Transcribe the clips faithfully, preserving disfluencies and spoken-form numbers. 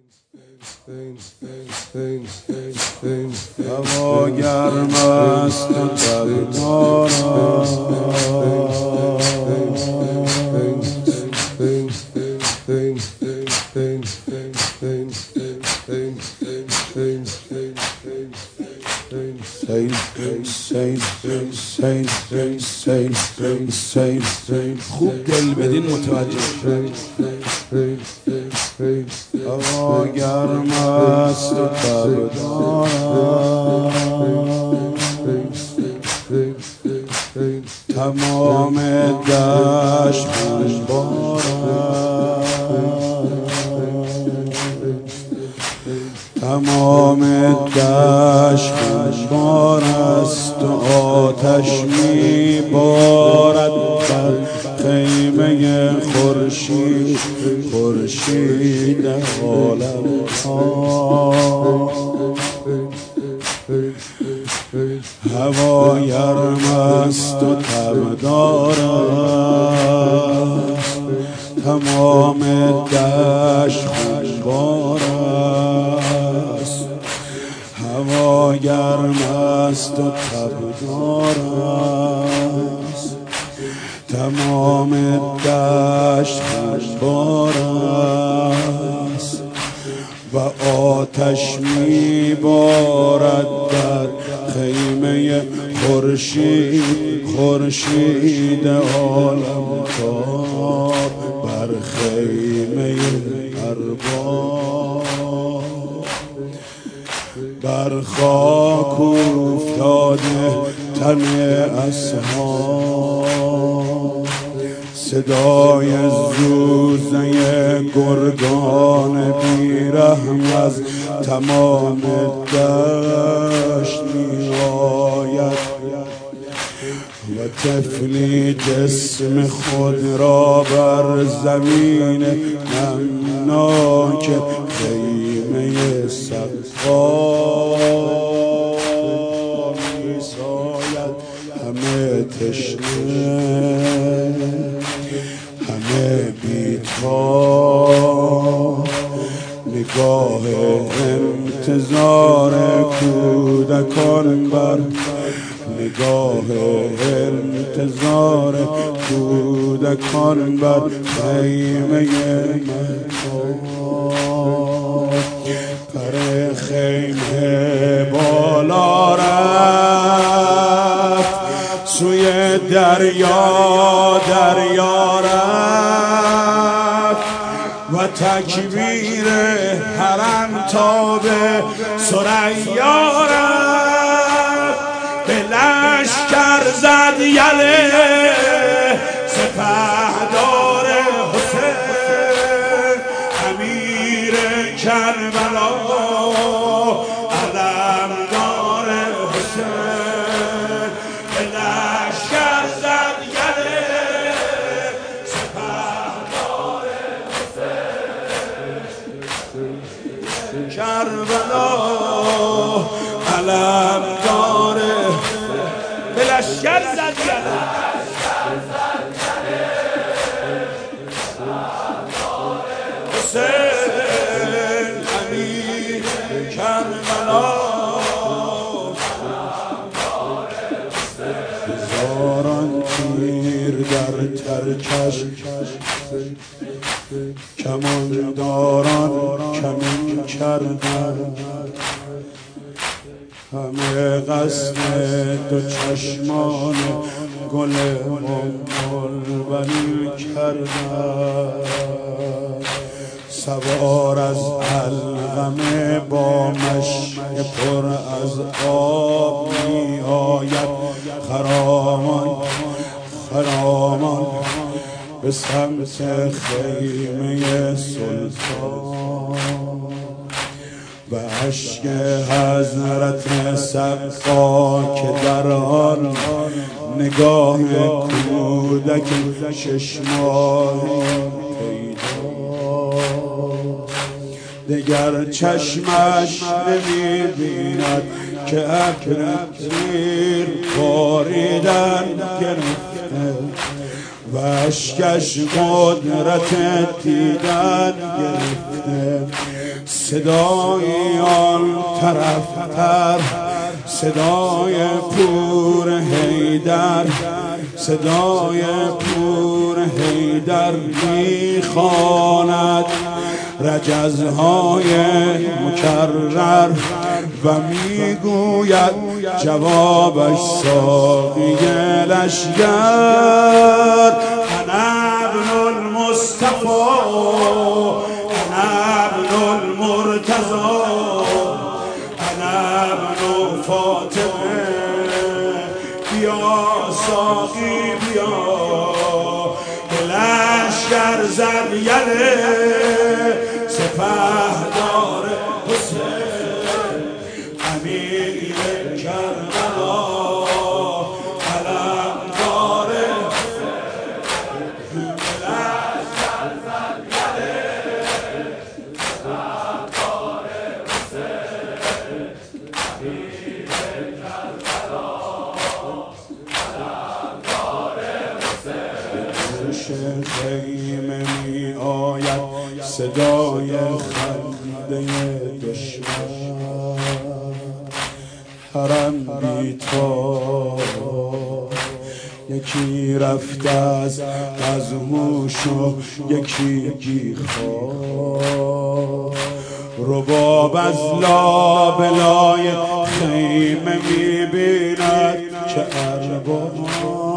هوا گرم است و خوب دل بدین متوجه. هوا گرم است و تبدارم، تمام دشت بارم، تمام دشت بار است و آتش می بارد بر خیمه خورشید، خورشید عالم ها. هوا گرم است و تب دارد، تمام دشت خونبار است. هوا گرم است و تب دارد، تمام دشت خونبار است و آتش می بارد در خیمه خورشید، خورشید عالم تاب بر خیمه ارباب. بر خاک افتاده تن اصحاب، صدای زوزه گرگان بیرحم از تمام دشت می آید و طفلی جسم خود را بر زمین نمناک خیمه سقا می ساید. همه تشنه، همه بی‌تاب، نگاه انتظار کودکان بر، نگاه انتظار کودکان بر خیمه مهتاب. پر خیمه بالا رفت، سوی دریا دریا رفت و تکبیر حرم تا به ثریا رفت. به لشکر زد یله سپهدار حسین، امیر کربلا علمدار حسین. به لشکر زد یله سپهدار حسین، کربلا علمدار. به لشکر زد یله حسین، امیر کربلا. هزاران تیر در ترکش، کمانداران کمین کردند، همه قصد دو چشمان گل بلبلی کردند. سوار از علقمه با مشک پر از آب می آید، خرامان خرامان به سمت خیمه سلطان. و اشک حضرت سقا که در آن نگاه کودک شش ماهه پیداست. دگر چشمش نمی بیند که ابر تیر باریدن گرفته و اشکش قدرت دیدن گرفته. صدای آن طرفتر، صدای پور حیدر، صدای پور حیدر میخواند رجزهای مکرر و میگوید جوابش ساقی لشگر. انا ابن المصطفى انا ابن المرتضى انا ابن فاطمه بیا ساقی بیا لشگر زد یله سپهدار حسین امیر کربلا علمدار حسین لشگر زد یله سپهدار حسین امیر کربلا علمدار حسین. خیمه می آید صدای خنده دشمن، حرم بی تو یکی رفته از از هوش و یکی بیخواب. رباب از لابلای خیمه می بیند که ارباب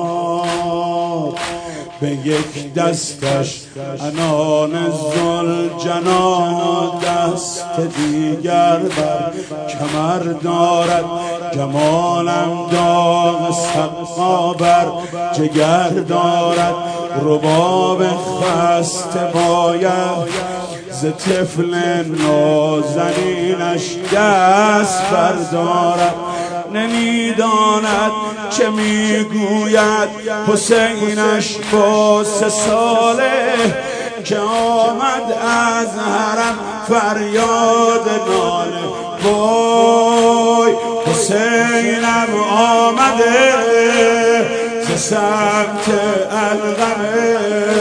به یک دستش عنان ذوالجلال، دست دیگر بر کمر دارد جمالم داغ سقا بر جگر دارد. رباب خسته باید ز طفل نازنینش دست بردارد. نمیداند چه میگوید حسینش با سه ساله که آمد از حرم فریاد ناله. وای حسینم آمده ز سمت القمه،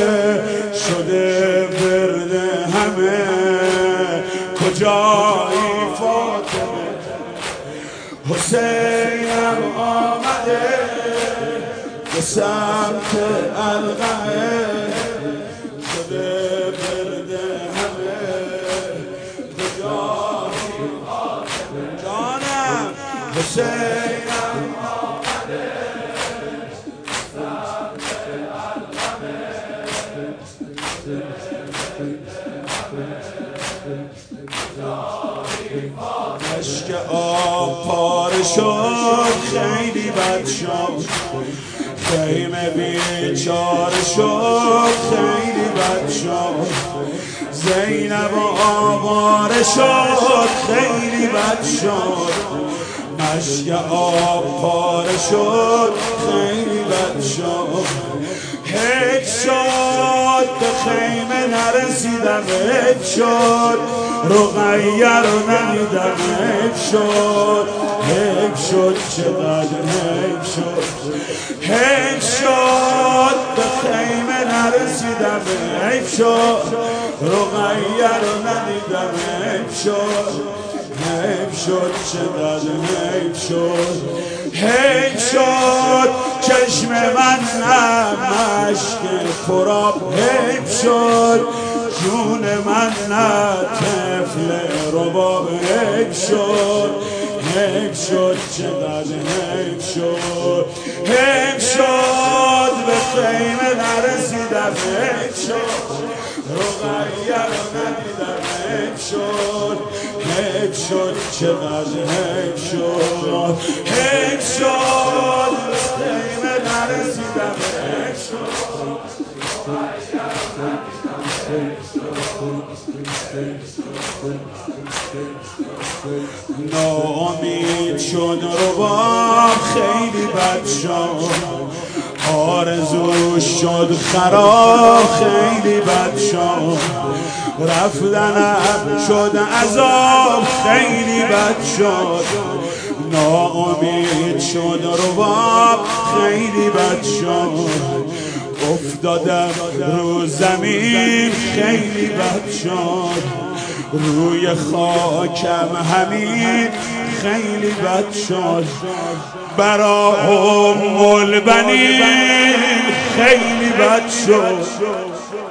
شده ورد همه کجایی فاطمه. حسینم آمده به سمت القمه، شده برد همه کجایی فاطمه. جانم حسینم آمده به سمت القمه، شده برد همه کجایی فاطمه. عشق آب پاره شد خیلی بد شد، خیمه بیچاره شد خیلی بد شد. زینب آواره شد خیلی بد شد، مشک آب پاره شد خیلی بد شد. هیچ شد به خیمه نرسیدم، هیچ شد رقیه رو ندیدم، هیچ شد هیچ شد چقدر هیچ شد. هیچ شد به خیمه نرسیدم، هیچ شد رقیه رو ندیدم، هیچ شد هیچ شد چقدر هیچ شد. هیچ شد چشم من نه مشک پراب، هیچ شد جون من نه طفل رباب، هیچ شد هیچ شد چقدر هیچ شد. هیچ شد به خیمه نرسیدم، هیچ شد رقیه رو ندیدم، هیچ شد هیچ شد چقدر هیچ شد. هیچ شد به خیمه نرسیدم، هیچ شد رقیه رو ندیدم، هیچ شد. ناامید شد رباب خیلی بد شد، آرزو شد خراب خیلی بد شد. رفتنم شد عذاب خیلی بد شد. ناامید شد رباب خیلی بد شد. افتادم رو زمین خیلی بد شد. روی خاکم همین خیلی بد شد، برا ام البنین خیلی بد شد.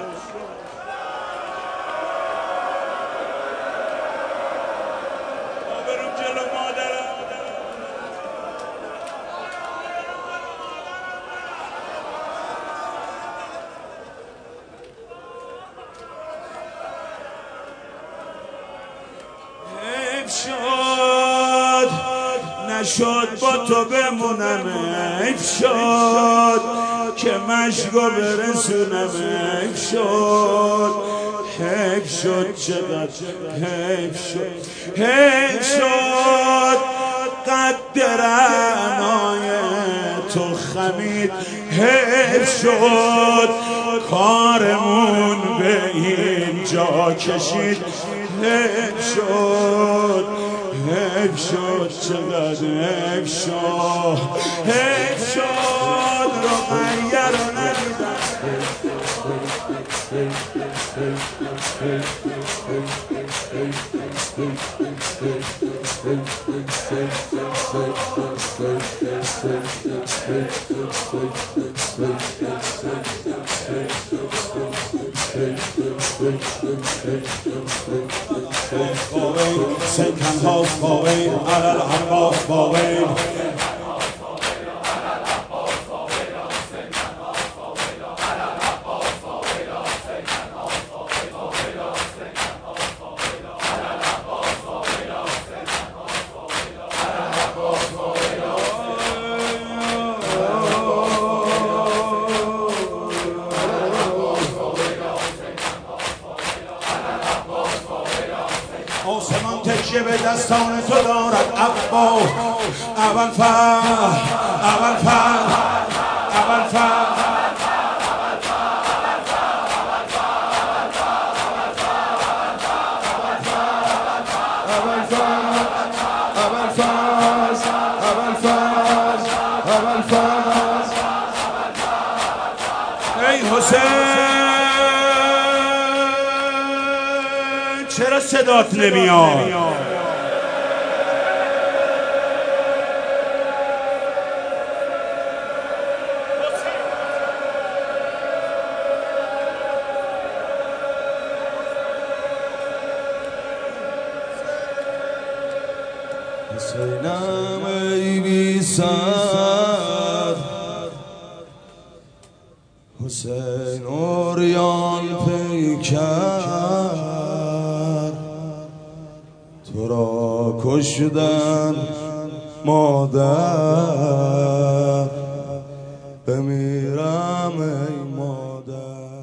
شد نشد با تو بمونم، حیف شد که مشکو برسونم، حیف شد حیف شد چقدر حیف شد، حیف شد قد رعنای تو خمید، حیف شد کارمون به اینجا کشید، حیف شد حیف شد چقدر حیف شد، حیف شد رقیه رو ندیدم. Second half going على العقاب going آسمان تکیه به دستان تو دارد عبا، اول فر اول فر اول فر ای حسین چرا صدات نمیاد؟ حسینم ای بی سر، حسین اوریان پیکر، تو را کشدن مادر، بمیرم ای مادر.